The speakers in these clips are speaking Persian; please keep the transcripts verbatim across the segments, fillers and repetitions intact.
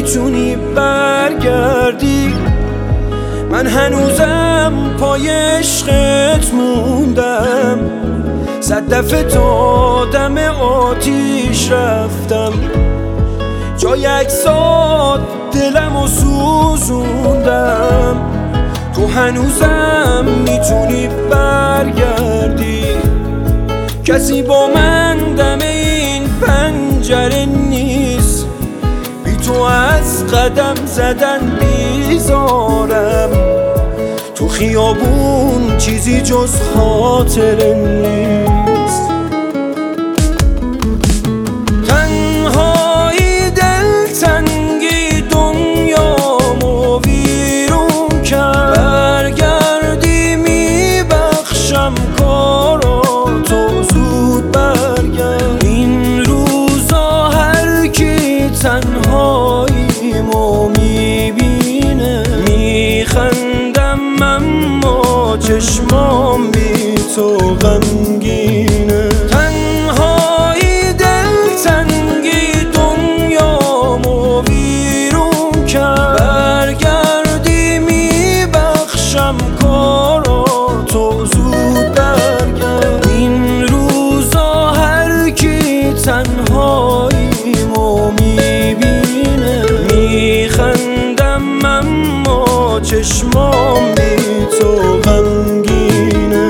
میتونی برگردی. من هنوزم پای عشقت موندم، صد دفعه تا دم آتیش رفتم، جای عکسات دلمو سوزوندم. تو هنوزم میتونی برگردی، کسی با من دم این پنجره نیست، بی تو از قدم زدن بیزارم. تو خیابون چیزی جز خاطره نیست. تنهایی دلتنگی دنیامو ویرون کرد، برگردی میبخشم کاراتو، زود برگرد. این روزا هر کی تنهاییمو میبینه میخندم، اما چشمام بی تو غمگینه. تنهایی دلتنگی دنیامو ویرون کرد، برگردی میبخشم کاراتو، زود برگرد. این روزا هر کی تنهاییمو میبینه میخندم، اما چشمام بی تو غمگینه.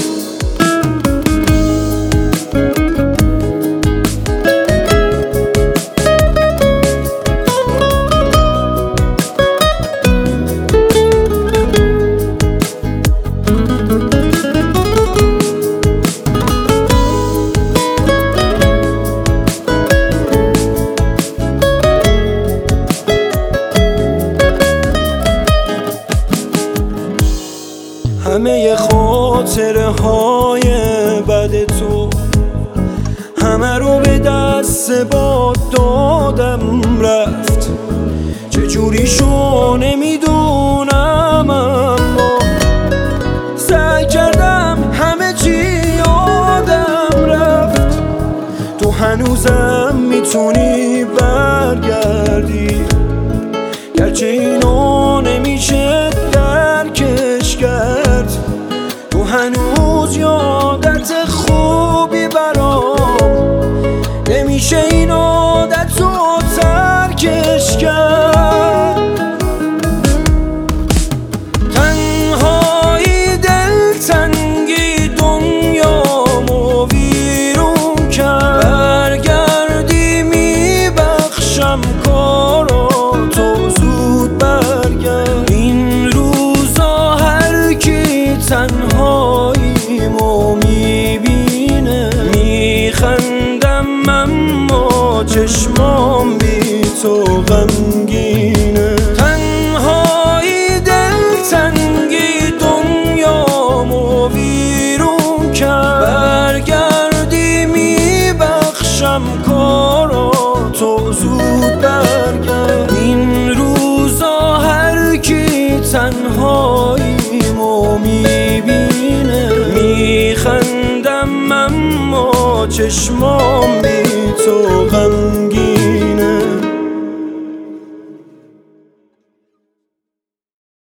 همه خاطره های بد تو همه رو به دست باد دادم رفت، چجوری شو نمیدونم، اما سعی کردم همه چی یادم رفت. تو هنوزم میتونی برگردی، گرچه اینو نمیشه درکش کرد. تو هنوز یادت خوبی برام، نمیشه این عادت رو ترکش کرد. تنهایی دلتنگی دنیامو ویرون کرد، برگردی میبخشم کاراتو، زود برگرد. این روزا هر کی تنهاییمو میبینه میخندم، اما چشمام بی تو غمگینه. تنهایی دلتنگی دنیامو ویرون کرد، برگردی میبخشم کاراتو، زود برگرد. این روزا هر کی تنهاییمو میبینه میخندم، اما چشمام بی تو غم